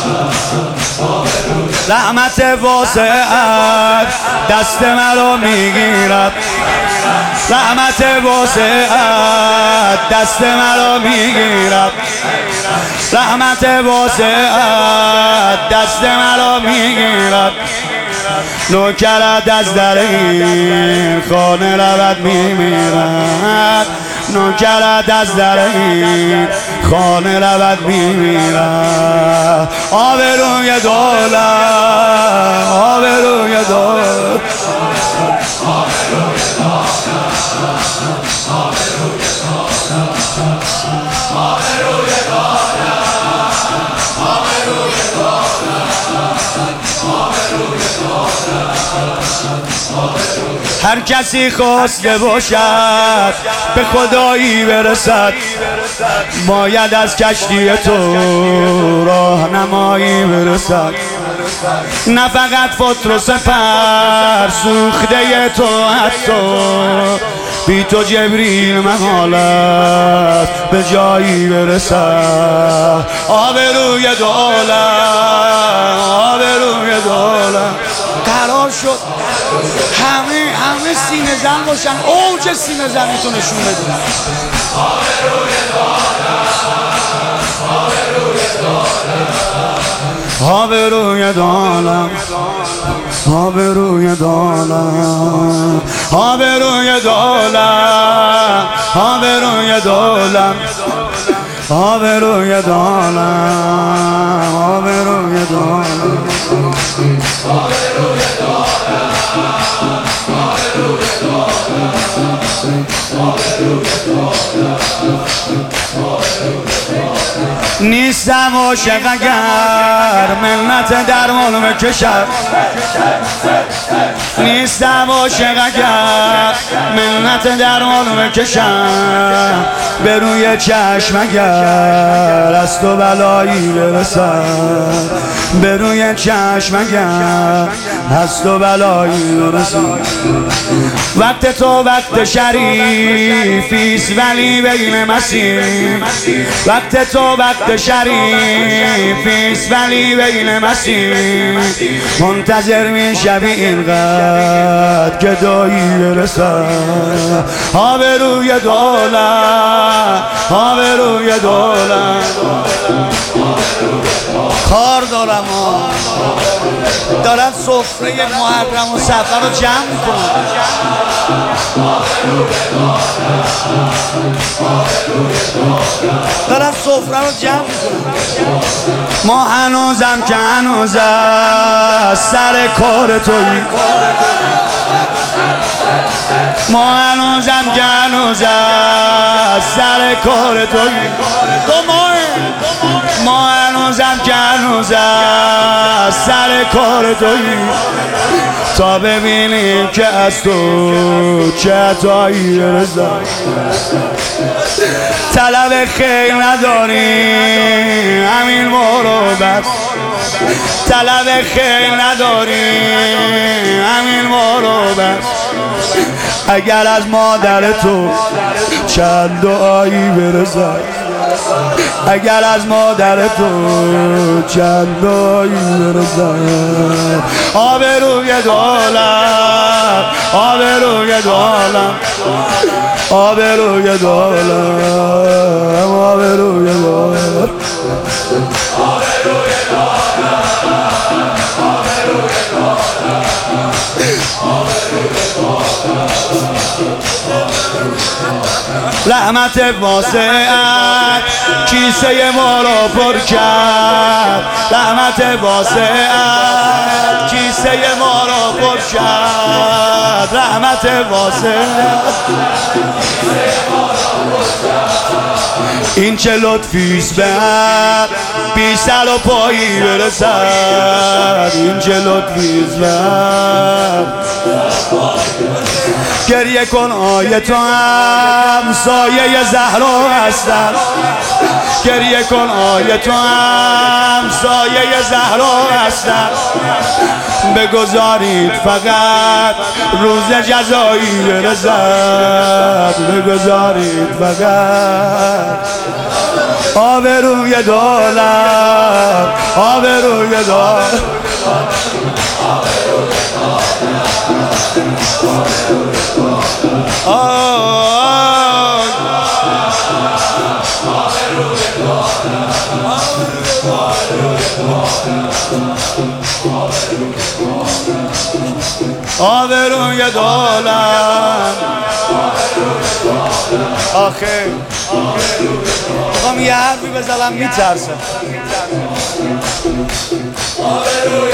رحمت واسعت دست مرا میگیرد، رحمت واسعت دست مرا میگیرد، رحمت واسعت دست مرا میگیرد. نوکرت از در این خانه رود میمیرد، نوکرت از در این خانه رود میمیرد. آبروی دولت، آبروی دولت، هر کسی خواسته باشد به خدایی برسد، باید از کشتی تو راهنمایی برسد. نه فقط فطر و سپر سوخته تو، حتی بی تو جبریل محالت به جایی برسد. آبروی دولت، آبروی دولت. قرار شد همه سینه زن باشن، اوج سینه زنیتو نشون بدن. آبروی دولت، آبروی دولت، آبروی دولت، آبروی دولت، آبروی دولت، آبروی دولت. نیستم عاشق اگر منت درمان بکشد، نیستم عاشق اگر منت درمان بکشم. به روی چشم اگر از تو بلایی برسد، به روی چشم اگر از تو بلایی برسد. وقت تو وقت شریفیست ولی بین مسیر، وقت تو وقت شریفیست ولی بین مسیر. منتظر میشوی اینقدر که دایی برسد. آبروی دولت، آبروی دولت. کار دارم دارن سفره محرم و صفر رو جمع میکنن. دارن سفره رو جمع میکنن. ما هنوزم که هنوز سر کار تویی، ما هنوزم که هنوز سر کار تویی. ما هنوزم که هنوز سر کار تویی، تا ببینیم که از تو چه عطایی برسد. طلب خیر نداریم همین برو بس، طلب خیر نداریم همین برو بس. اگر از مادر تو چند دعایی برسد، اگر از مادر تو چند دعایی برسد. آبروی دولت، آبروی دولت، آبروی دولت، آبروی دولت. رحمت واسعت کیسه ما را پر کرد، رحمت واسعت کیسه ما را پر کرد، رحمت واسعت. این چه لطفیست به هم بی سر و پایی برسد، این چه لطفیست به هم. گریه کن آیه تو هم سایه زهرا هستم، گریه کن آیه تو هم سایه زهرا هستم. بگذارید فقط روز جزایی برسد، بگذارید فقط. آبروی دولت، آبروی دار آبروی دولم آخه میخوام یه حرفی بزنم میترسم